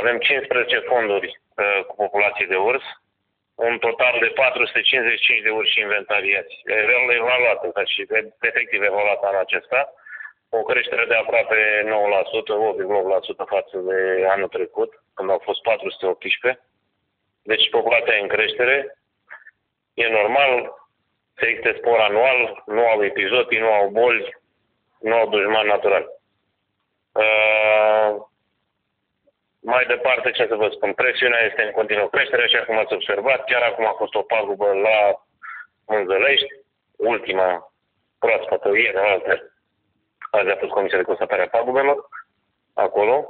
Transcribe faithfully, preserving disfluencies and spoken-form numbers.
Avem cincisprezece fonduri uh, cu populație de urs, un total de patru sute cincizeci și cinci de urși inventariați, evaluată, și efectiv evaluată anul acesta, o creștere de aproape nouă la sută, opt virgulă opt la sută față de anul trecut, când au fost patru sute optsprezece. Deci populația e în creștere, e normal, se există spor anual, nu au epizodii, nu au boli, nu au dușmani naturali. Uh, mai departe, ce să vă spun, presiunea este în continuă creștere, așa cum ați observat, chiar acum a fost o pagubă la Mânzălești, ultima proaspătă, ieri, alte, azi a fost Comisia de Constatare a Pagubelor, acolo.